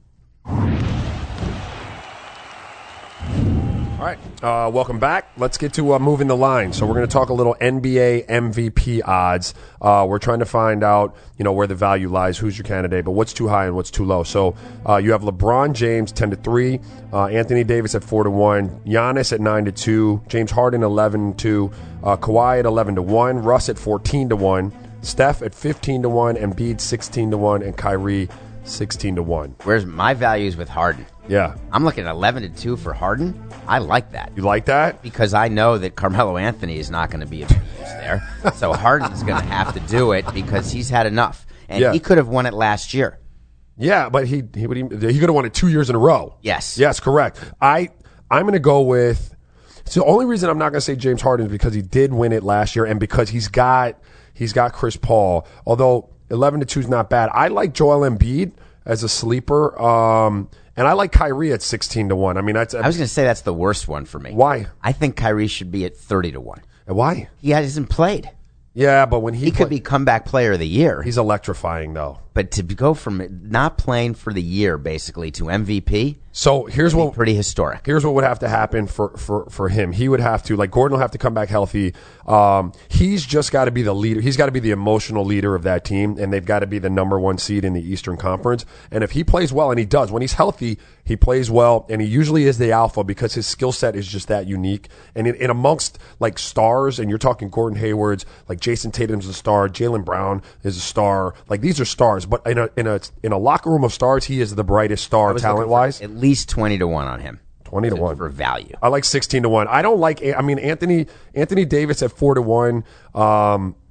All right, welcome back. Let's get to Moving the Line. So we're going to talk a little NBA MVP odds. We're trying to find out, where the value lies, who's your candidate, but what's too high and what's too low. So you have LeBron James 10-3, Anthony Davis at 4-1, Giannis at 9-2, James Harden 11-2, Kawhi at 11-1, Russ at 14-1, Steph at 15-1, Embiid 16-1, and Kyrie 16-1. Where's my values with Harden? Yeah. I'm looking at 11-2 for Harden. I like that. You like that? Because I know that Carmelo Anthony is not going to be able to use there. So Harden's going to have to do it because he's had enough. And he could have won it last year. Yeah, but he could have won it 2 years in a row. Yes. Yes, correct. I'm going to go with – so the only reason I'm not going to say James Harden is because he did win it last year and because he's got Chris Paul. Although 11-2 is not bad. I like Joel Embiid as a sleeper. And I like Kyrie at 16-1. I mean, I was going to say that's the worst one for me. Why? I think Kyrie should be at 30-1. And why? He hasn't played. Yeah, but when he could be comeback player of the year. He's electrifying, though. But to go from not playing for the year, basically, to MVP, so here's what pretty historic. Here's what would have to happen for him. He would have to, like, Gordon will have to come back healthy. He's just got to be the leader. He's got to be the emotional leader of that team, and they've got to be the number one seed in the Eastern Conference. And if he plays well, and he does, when he's healthy, he plays well, and he usually is the alpha because his skill set is just that unique. And in amongst, like, stars, and you're talking Gordon Hayward's, like, Jason Tatum's a star, Jaylen Brown is a star. Like, these are stars, but in a locker room of stars, he is the brightest star talent-wise. At least 20-1 on him. 20-1 for value. I like 16-1. I don't like. I mean, Anthony Davis at 4-1.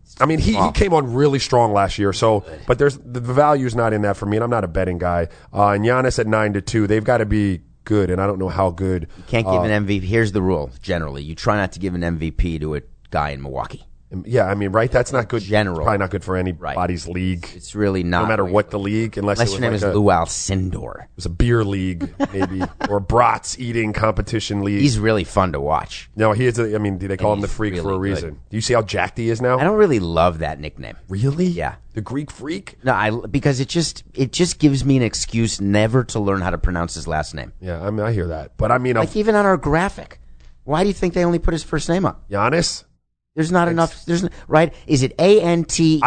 I mean, he came on really strong last year. So, but the value's not in that for me, and I'm not a betting guy. And Giannis at 9-2, they've got to be good, and I don't know how good. You can't give an MVP. Here's the rule. Generally, you try not to give an MVP to a guy in Milwaukee. Yeah, I mean, right? That's not good. General. Probably not good for anybody's league. It's really not. No matter what the league, unless your name is Lou Alcindor. It was a beer league, maybe, or brats eating competition league. He's really fun to watch. No, he is. I mean, they call him the Freak really for a reason. good. Do you see how jacked he is now? I don't really love that nickname. Really? Yeah. The Greek Freak? No, because it just gives me an excuse never to learn how to pronounce his last name. Yeah, I mean, I hear that, but I mean, like even on our graphic, why do you think they only put his first name up? Giannis. There's not enough. Right? Is it ANTEAEMPIOYZ?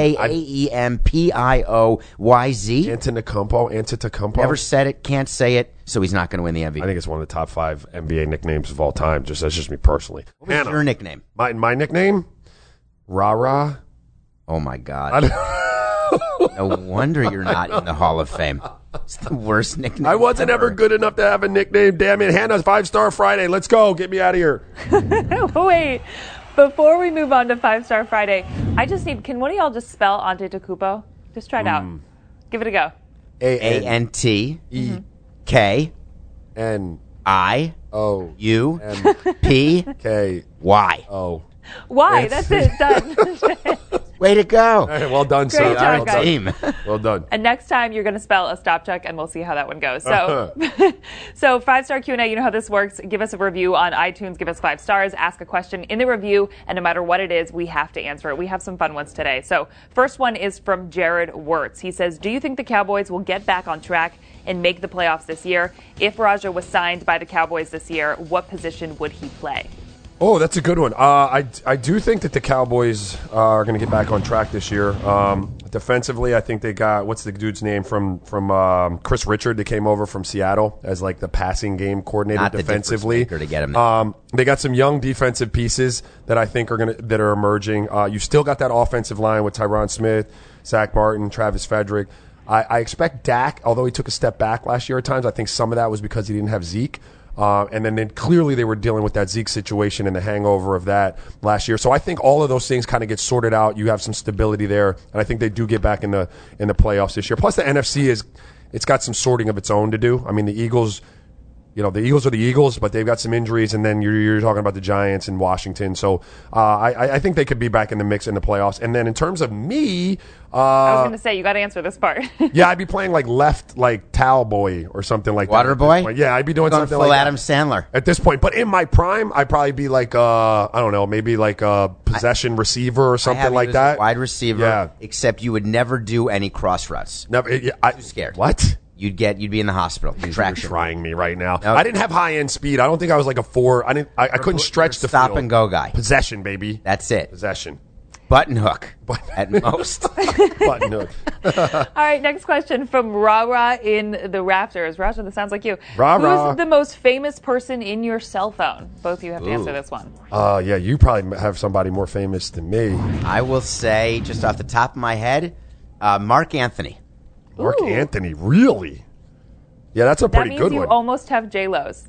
Antetokounmpo. Never said it. Can't say it. So he's not going to win the MVP. I think it's one of the top 5 NBA nicknames of all time. That's just me personally. What was your nickname? My nickname, Rah. Oh my God! No wonder you're not in the Hall of Fame. It's the worst nickname. I wasn't ever good enough to have a nickname. Damn it, Hannah! 5-Star Friday. Let's go. Get me out of here. Wait. Before we move on to 5-Star Friday, I just need, can one of y'all just spell Antetokounmpo? Just try it out. Give it a go. ANTEKIOUPY. Why? That's it. Done. Way to go. Well done, Great sir. job, guys. Team. Well done. And next time you're going to spell a stop check, and we'll see how that one goes. So, so 5-Star Q&A, you know how this works. Give us a review on iTunes. Give us 5 stars. Ask a question in the review, and no matter what it is, we have to answer it. We have some fun ones today. So first one is from Jared Wirtz. He says, do you think the Cowboys will get back on track and make the playoffs this year? If Raja was signed by the Cowboys this year, what position would he play? Oh, that's a good one. I do think that the Cowboys are going to get back on track this year. Defensively, I think they got, what's the dude's name from Chris Richard that came over from Seattle as like the passing game coordinator. Not defensively. the difference maker to get him there. They got some young defensive pieces that I think that are emerging. You still got that offensive line with Tyron Smith, Zach Martin, Travis Frederick. I expect Dak, although he took a step back last year at times, I think some of that was because he didn't have Zeke. And then clearly they were dealing with that Zeke situation and the hangover of that last year. So I think all of those things kind of get sorted out. You have some stability there, and I think they do get back in the playoffs this year. Plus the NFC it's got some sorting of its own to do. I mean, the Eagles, the Eagles are the Eagles, but they've got some injuries, and then you're talking about the Giants and Washington. So I think they could be back in the mix in the playoffs. And then in terms of me, I was going to say, you got to answer this part. Yeah, I'd be playing like left, like towel boy or something like Water that. boy? Yeah, I'd be doing something full like Adam Sandler. at this point. But in my prime, I'd probably be like, I don't know, maybe like a possession receiver or something like that. Wide receiver, Yeah. except you would never do any cross routes. Never, Too scared. What? You'd be in the hospital. You're Contraction. trying me right now. No. I didn't have high end speed. I don't think I was like a 4. I couldn't stretch You're the stop field. and go guy. Possession, baby. That's it. Possession. Button hook at most. Button hook. All right, next question from Rah in the Raptors. Raja, that sounds like you. Rah. Who's the most famous person in your cell phone? Both of you have to answer this one. Yeah, you probably have somebody more famous than me. I will say, just off the top of my head, Mark Anthony. Mark Anthony, really? Yeah, that's a That pretty means good you one. almost have J-Lo's.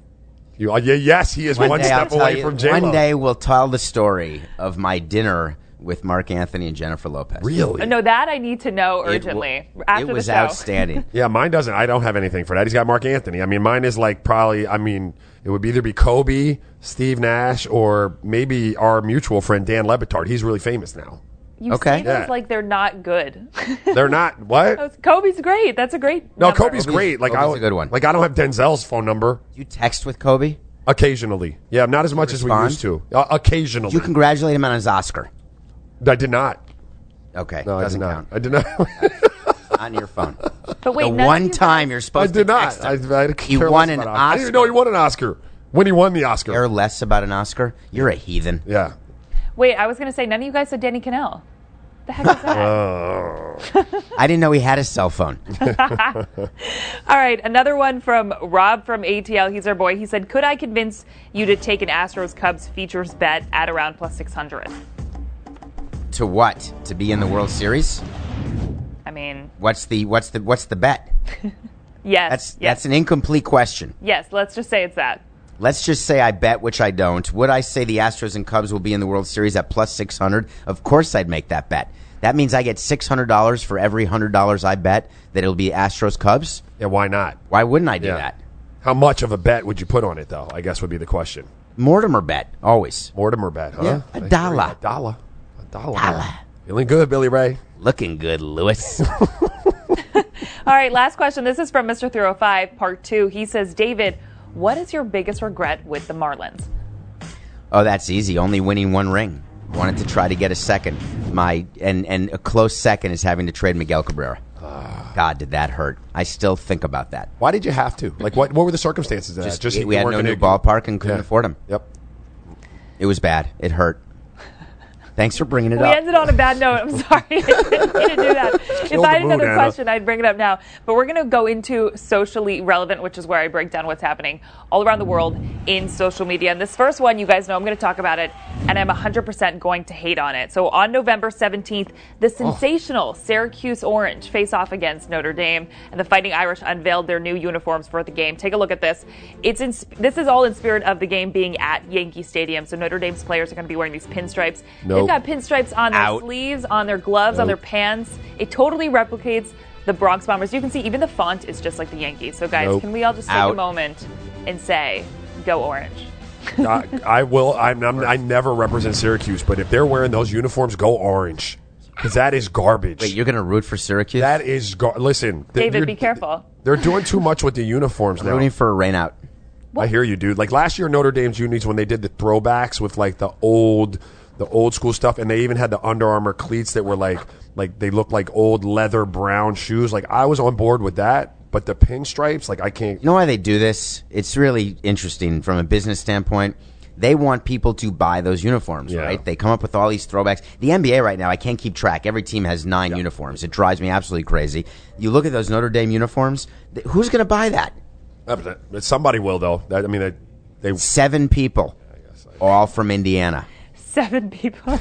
Yes, he is one day step I'll tell away you- from J-Lo. One day we'll tell the story of my dinner with Mark Anthony and Jennifer Lopez. Really? No, that I need to know urgently. After It was the show. outstanding. Yeah, mine doesn't. I don't have anything for that. He's got Mark Anthony. I mean, mine is like probably, it would either be Kobe, Steve Nash, or maybe our mutual friend Dan Lebitard. He's really famous now. You Okay. say those Yeah. like they're not good. They're not, what? Kobe's great. That's a great No, number. Kobe's great. Like Kobe's a good one. Like I don't have Denzel's phone number. You text with Kobe? Occasionally. Yeah, not as much as we respond? used to. Occasionally. You congratulate him on his Oscar. I did not. Okay, No, doesn't I did count. not. I did not. Not in your phone. But wait, The none of one you time guys- you're I supposed did to not. text him. I He care won less an about I didn't Oscar. know he won an Oscar. When he won the Oscar. Care less about an Oscar? You're a heathen. Yeah. Wait, I was going to say, none of you guys said Danny Cannell. The heck is that? I didn't know he had a cell phone. All right, another one from Rob from ATL. He's our boy. He said, could I convince you to take an Astros-Cubs features bet at around plus 600? To what? To be in the World Series? I mean, What's the bet? yes. That's an incomplete question. Yes, let's just say it's that. Let's just say I bet, which I don't. Would I say the Astros and Cubs will be in the World Series at plus 600? Of course I'd make that bet. That means I get $600 for every $100 I bet that it'll be Astros Cubs. Yeah, why not? Why wouldn't I do that? How much of a bet would you put on it, though? I guess would be the question. Mortimer bet, always. Mortimer bet, huh? Yeah, a dollar. A dollar. Feeling good, Billy Ray. Looking good, Lewis. All right, last question. This is from Mr. 305, part 2. He says, David, what is your biggest regret with the Marlins? Oh, that's easy. Only winning one ring. Wanted to try to get a second. And a close second is having to trade Miguel Cabrera. God, did that hurt. I still think about that. Why did you have to? Like, what were the circumstances of that? We had no new ballpark and couldn't afford him. Yep. It was bad. It hurt. Thanks for bringing it up. We ended on a bad note. I'm sorry. I didn't mean to do that. If I had another question, I'd bring it up now. But we're going to go into socially relevant, which is where I break down what's happening all around the world in social media. And this first one, you guys know I'm going to talk about it, and I'm 100% going to hate on it. So on November 17th, the sensational Syracuse Orange face off against Notre Dame, and the Fighting Irish unveiled their new uniforms for the game. Take a look at this. This is all in spirit of the game being at Yankee Stadium. So Notre Dame's players are going to be wearing these pinstripes. They've got pinstripes on their sleeves, on their gloves, on their pants. It totally replicates the Bronx Bombers. You can see even the font is just like the Yankees. So guys, can we all just take a moment and say, go Orange? I will. I never represent Syracuse, but if they're wearing those uniforms, go Orange. Because that is garbage. Wait, you're going to root for Syracuse? That is listen. David, be careful. They're doing too much with the uniforms now. Rooting for a rain out. I hear you, dude. Like last year, Notre Dame's unis, when they did the throwbacks with like the old school stuff, and they even had the Under Armour cleats that were like they looked like old leather brown shoes. Like I was on board with that, but the pinstripes, like I can't. You know why they do this? It's really interesting from a business standpoint. They want people to buy those uniforms, right? They come up with all these throwbacks. The NBA right now, I can't keep track. Every team has 9 uniforms. It drives me absolutely crazy. You look at those Notre Dame uniforms. Who's going to buy that? Somebody will, though. They 7 people, all from Indiana. 7 people.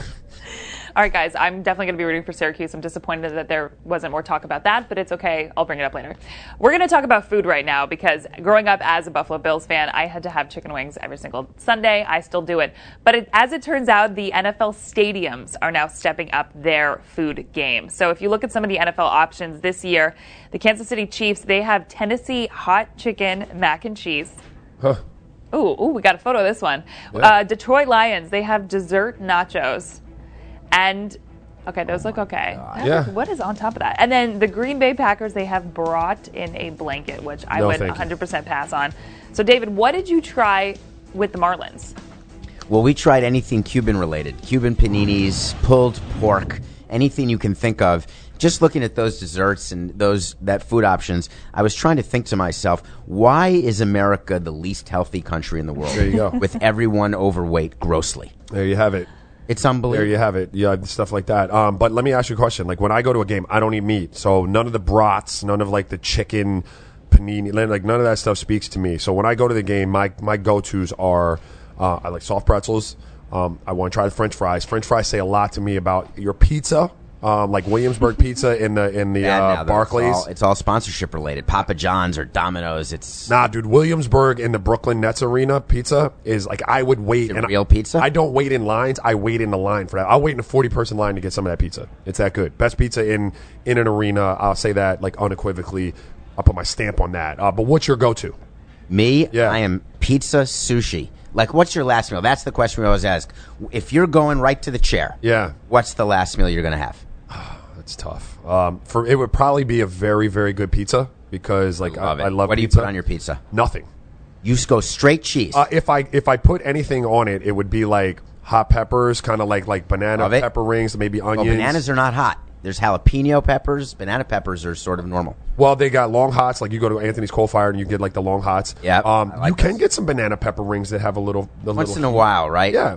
All right, guys, I'm definitely going to be rooting for Syracuse. I'm disappointed that there wasn't more talk about that, but it's okay. I'll bring it up later. We're going to talk about food right now because growing up as a Buffalo Bills fan, I had to have chicken wings every single Sunday. I still do it. But as it turns out, the NFL stadiums are now stepping up their food game. So if you look at some of the NFL options this year, the Kansas City Chiefs, they have Tennessee hot chicken mac and cheese. Huh. Ooh, we got a photo of this one. Yeah. Detroit Lions, they have dessert nachos. And, okay, those look okay. What is on top of that? And then the Green Bay Packers, they have brought in a blanket, which I would 100% pass on. So, David, what did you try with the Marlins? Well, we tried anything Cuban related. Cuban paninis, pulled pork, anything you can think of. Just looking at those desserts and that food options, I was trying to think to myself, why is America the least healthy country in the world? There you go. With everyone overweight grossly. There you have it. It's unbelievable. There you have it. Yeah, stuff like that. But let me ask you a question. Like when I go to a game, I don't eat meat. So none of the brats, none of like the chicken panini, like none of that stuff speaks to me. So when I go to the game, my go-tos are I like soft pretzels. I want to try the French fries. French fries say a lot to me about your pizza. Like Williamsburg Pizza in the Barclays. It's all sponsorship related. Papa John's or Domino's. It's dude. Williamsburg in the Brooklyn Nets Arena pizza is like I would wait. And real pizza? I don't wait in lines. I wait in the line for that. I'll wait in a 40-person line to get some of that pizza. It's that good. Best pizza in an arena. I'll say that like unequivocally. I'll put my stamp on that. But what's your go-to? Me? Yeah. I am pizza sushi. Like, what's your last meal? That's the question we always ask. If you're going right to the chair, what's the last meal you're going to have? That's tough. It would probably be a very, very good pizza because, like, I love. What do you put on your pizza? Nothing. You just go straight cheese. If I put anything on it, it would be like hot peppers, kind of like banana pepper rings, maybe onions. Well, bananas are not hot. There's jalapeno peppers. Banana peppers are sort of normal. Well, they got long hots. Like you go to Anthony's Coal Fire and you get like the long hots. Yeah. You can get some banana pepper rings that have a little. Once in a while, right? Yeah.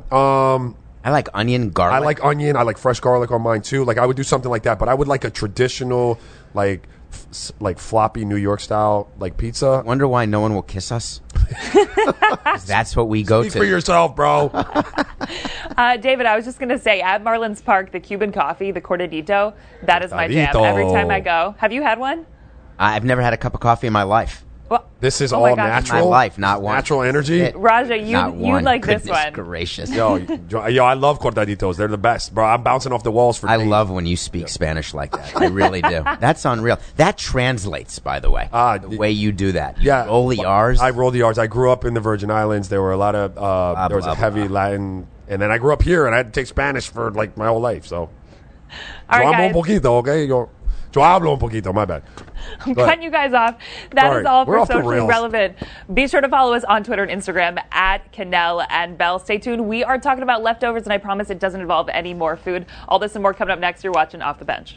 I like onion, garlic. I like onion. I like fresh garlic on mine too. Like I would do something like that, but I would like a traditional, like floppy New York style like pizza. Wonder why no one will kiss us. That's what we go to. Speak for yourself, bro. David, I was just going to say at Marlins Park, the Cuban coffee, the Cortadito, that is my jam. Every time I go, have you had one? I've never had a cup of coffee in my life. Well, This is Oh all my gosh. natural. My life, not one. Natural energy. Raja, Not you one. like this Goodness one. gracious. Yo, I love cortaditos. They're the best, bro. I'm bouncing off the walls for I days. love when you speak Spanish like that. I really do. That's unreal. That translates, by the way, the way you do that. You Yeah, roll the R's. I roll the R's. I grew up in the Virgin Islands. There were a lot of there was a heavy Latin, and then I grew up here, and I had to take Spanish for like my whole life. So, All yo right, hablo un guys. poquito, okay? Yo hablo un poquito. My bad. I'm Go ahead. cutting you guys off. That Sorry. is all We're for off the Socially rails. Relevant. Be sure to follow us on Twitter and Instagram at Cannell and Bell. Stay tuned. We are talking about leftovers, and I promise it doesn't involve any more food. All this and more coming up next. You're watching Off the Bench.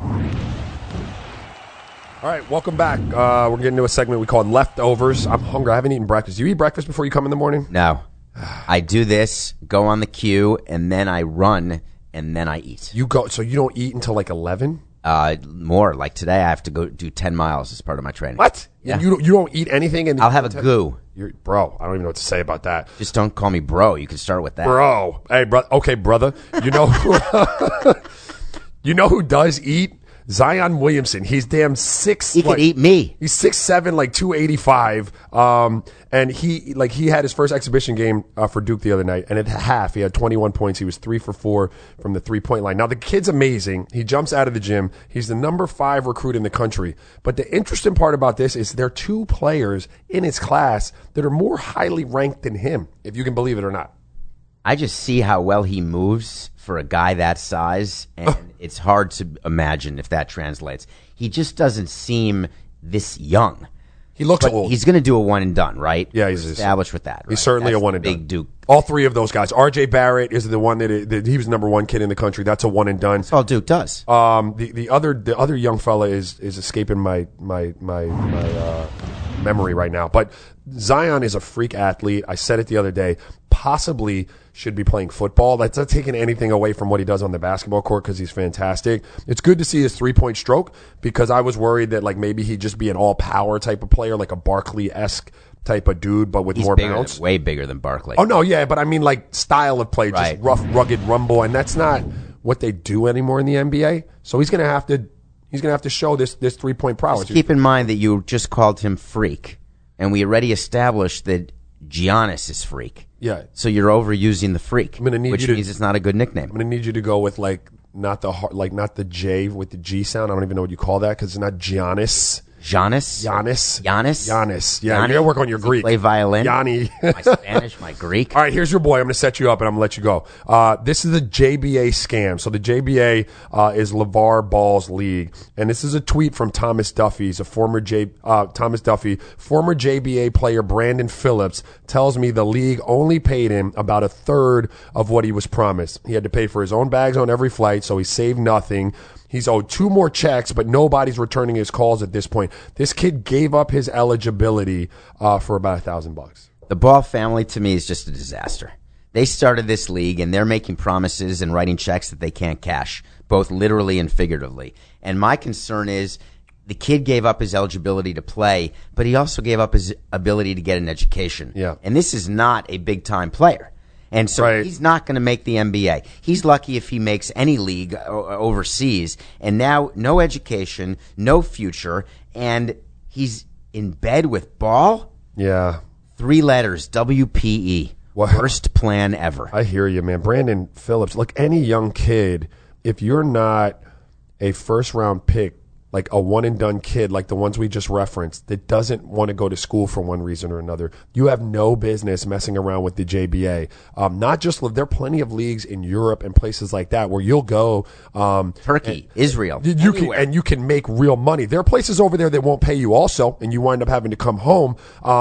All right, welcome back. We're getting into a segment we call Leftovers. I'm hungry. I haven't eaten breakfast. Do you eat breakfast before you come in the morning? No. I do this, go on the queue, and then I run, and then I eat. You go, so you don't eat until like 11? More. Like today, I have to go do 10 miles as part of my training. What? Yeah. You don't eat anything? And I'll have a goo. Bro, I don't even know what to say about that. Just don't call me bro. You can start with that. Bro. Hey, bro. Okay, brother. You know you know who does eat? Zion Williamson. He's damn six. He could eat me. He's 6'7", like 285. And he had his first exhibition game for Duke the other night, and at half he had 21 points. He was 3 for 4 from the 3-point line. Now the kid's amazing. He jumps out of the gym. He's the number 5 recruit in the country. But the interesting part about this is there are 2 players in his class that are more highly ranked than him, if you can believe it or not. I just see how well he moves for a guy that size, and it's hard to imagine if that translates. He just doesn't seem this young. He looks But old. he's going to do a one and done, right? Yeah, We're he's established with that. He's right? certainly That's a one the and done. big Duke. All 3 of those guys. R.J. Barrett is the one that he was number 1 kid in the country. That's a one and done. That's all Duke does. The other young fella is escaping my memory right now. But Zion is a freak athlete. I said it the other day. Possibly should be playing football. That's not taking anything away from what he does on the basketball court because he's fantastic. It's good to see his 3-point stroke because I was worried that like maybe he'd just be an all power type of player, like a Barkley-esque type of dude, but with He's more bigger bounce. way bigger than Barkley. Oh no, yeah, but I mean like style of play, Right. just rough, rugged rumble, and that's not what they do anymore in the NBA. So he's gonna have to show this 3-point prowess. Just keep in mind that you just called him freak, and we already established that Giannis is freak. Yeah. So you're overusing the freak, I'm gonna need which you to- means it's not a good nickname. I'm gonna need you to go with like not the J with the G sound. I don't even know what you call that because it's not Giannis. Giannis? Giannis. Giannis? Giannis. Yeah, Yanni? you gotta work on your Does he Greek. play violin? Yanni. My Spanish, my Greek. All right, here's your boy. I'm going to set you up and I'm going to let you go. This is the JBA scam. So the JBA is LeVar Ball's league. And this is a tweet from Thomas Duffy. He's a former Thomas Duffy. Former JBA player Brandon Phillips tells me the league only paid him about a third of what he was promised. He had to pay for his own bags on every flight, so he saved nothing. He's owed 2 more checks, but nobody's returning his calls at this point. This kid gave up his eligibility for about $1,000. The Ball family, to me, is just a disaster. They started this league, and they're making promises and writing checks that they can't cash, both literally and figuratively. And my concern is the kid gave up his eligibility to play, but he also gave up his ability to get an education. Yeah. And this is not a big-time player. And so Right. he's not going to make the NBA. He's lucky if he makes any league overseas. And now, no education, no future, and he's in bed with Ball? Yeah. 3 letters, WPE. Wow. Worst plan ever. I hear you, man. Brandon Phillips, look, any young kid, if you're not a first-round pick, like a one-and-done kid like the ones we just referenced that doesn't want to go to school for one reason or another, you have no business messing around with the JBA. Not just there are plenty of leagues in Europe and places like that where you'll go. Turkey, Israel, You can make real money. There are places over there that won't pay you also, and you wind up having to come home.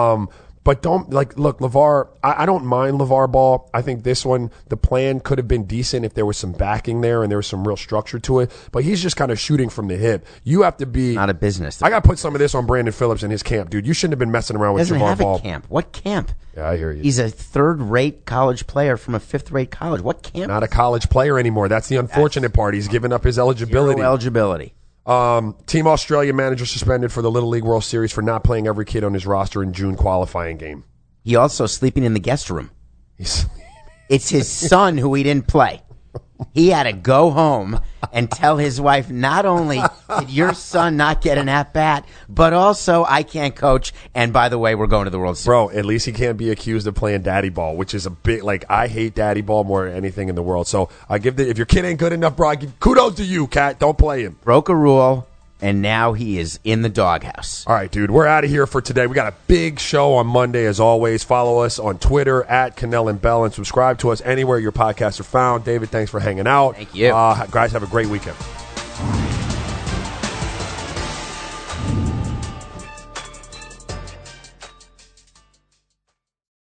But don't look, LeVar, I don't mind LeVar Ball. I think this one, the plan could have been decent if there was some backing there and there was some real structure to it. But he's just kind of shooting from the hip. You have to be not a business. I got to put some of this on Brandon Phillips and his camp, dude. You shouldn't have been messing around with Doesn't LeVar have Ball. a camp. What camp? Yeah, I hear you. He's a third-rate college player from a fifth-rate college. What camp? Not a college player anymore. That's the unfortunate part. He's given up his eligibility. Zero eligibility. Team Australia manager suspended for the Little League World Series for not playing every kid on his roster in June qualifying game. He also sleeping in the guest room. He's It's his son who he didn't play. He had to go home and tell his wife, not only did your son not get an at-bat, but also I can't coach, and by the way, we're going to the World Series. Bro, at least he can't be accused of playing daddy ball, which is a bit like, I hate daddy ball more than anything in the world. So I give if your kid ain't good enough, bro, I give kudos to you, Cat. Don't play him. Broke a rule, and now he is in the doghouse. All right, dude, we're out of here for today. We got a big show on Monday, as always. Follow us on Twitter at Cannell and Bell, and subscribe to us anywhere your podcasts are found. David, thanks for hanging out. Thank you. Guys, have a great weekend.